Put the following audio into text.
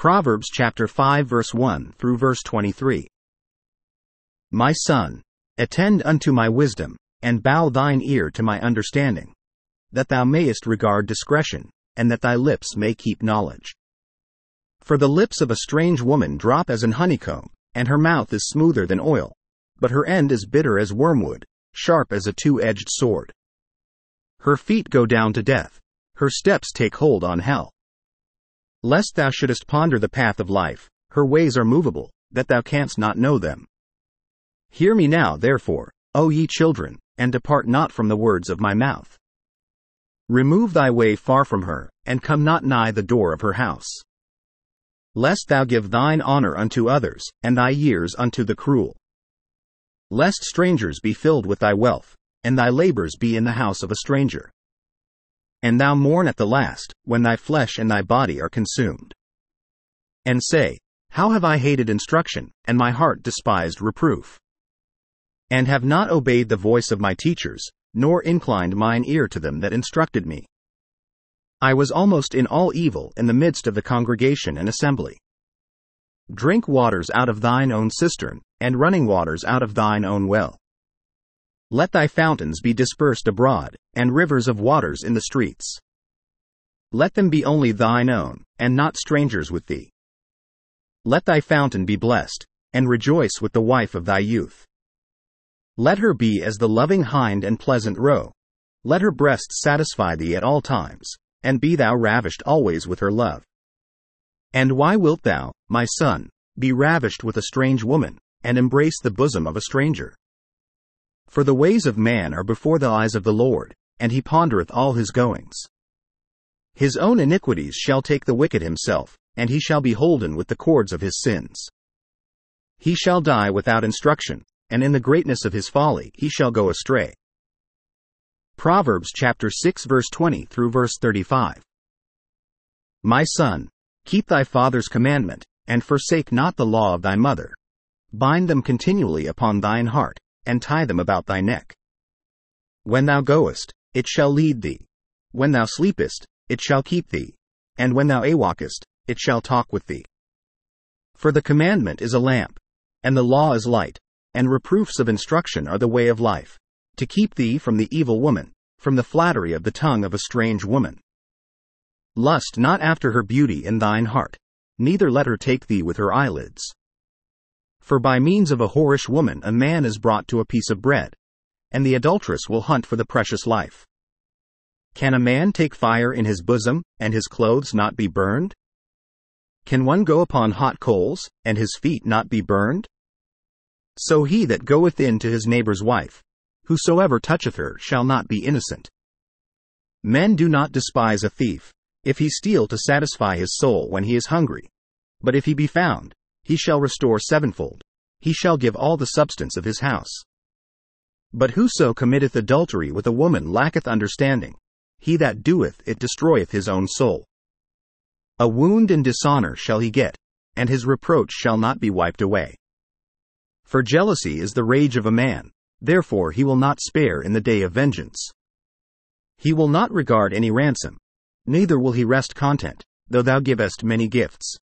Proverbs chapter 5 verse 1 through verse 23. My son, attend unto my wisdom, and bow thine ear to my understanding, that thou mayest regard discretion, and that thy lips may keep knowledge. For the lips of a strange woman drop as an honeycomb, and her mouth is smoother than oil, but her end is bitter as wormwood, sharp as a two-edged sword. Her feet go down to death, her steps take hold on hell. Lest thou shouldest ponder the path of life, her ways are movable, that thou canst not know them. Hear me now, therefore, O ye children, and depart not from the words of my mouth. Remove thy way far from her, and come not nigh the door of her house. Lest thou give thine honor unto others, and thy years unto the cruel. Lest strangers be filled with thy wealth, and thy labors be in the house of a stranger. And thou mourn at the last, when thy flesh and thy body are consumed. And say, How have I hated instruction, and my heart despised reproof? And have not obeyed the voice of my teachers, nor inclined mine ear to them that instructed me. I was almost in all evil in the midst of the congregation and assembly. Drink waters out of thine own cistern, and running waters out of thine own well. Let thy fountains be dispersed abroad, and rivers of waters in the streets. Let them be only thine own, and not strangers with thee. Let thy fountain be blessed, and rejoice with the wife of thy youth. Let her be as the loving hind and pleasant roe. Let her breasts satisfy thee at all times, and be thou ravished always with her love. And why wilt thou, my son, be ravished with a strange woman, and embrace the bosom of a stranger? For the ways of man are before the eyes of the Lord, and he pondereth all his goings. His own iniquities shall take the wicked himself, and he shall be holden with the cords of his sins. He shall die without instruction, and in the greatness of his folly he shall go astray. Proverbs chapter 6 verse 20 through verse 35. My son, keep thy father's commandment, and forsake not the law of thy mother. Bind them continually upon thine heart, and tie them about thy neck. When thou goest, it shall lead thee. When thou sleepest, it shall keep thee. And when thou awakest, it shall talk with thee. For the commandment is a lamp, and the law is light, and reproofs of instruction are the way of life, to keep thee from the evil woman, from the flattery of the tongue of a strange woman. Lust not after her beauty in thine heart, neither let her take thee with her eyelids. For by means of a whorish woman a man is brought to a piece of bread, and the adulteress will hunt for the precious life. Can a man take fire in his bosom, and his clothes not be burned? Can one go upon hot coals, and his feet not be burned? So he that goeth in to his neighbor's wife, whosoever toucheth her shall not be innocent. Men do not despise a thief, if he steal to satisfy his soul when he is hungry. But if he be found, he shall restore sevenfold, he shall give all the substance of his house. But whoso committeth adultery with a woman lacketh understanding, he that doeth it destroyeth his own soul. A wound and dishonor shall he get, and his reproach shall not be wiped away. For jealousy is the rage of a man, therefore he will not spare in the day of vengeance. He will not regard any ransom, neither will he rest content, though thou givest many gifts.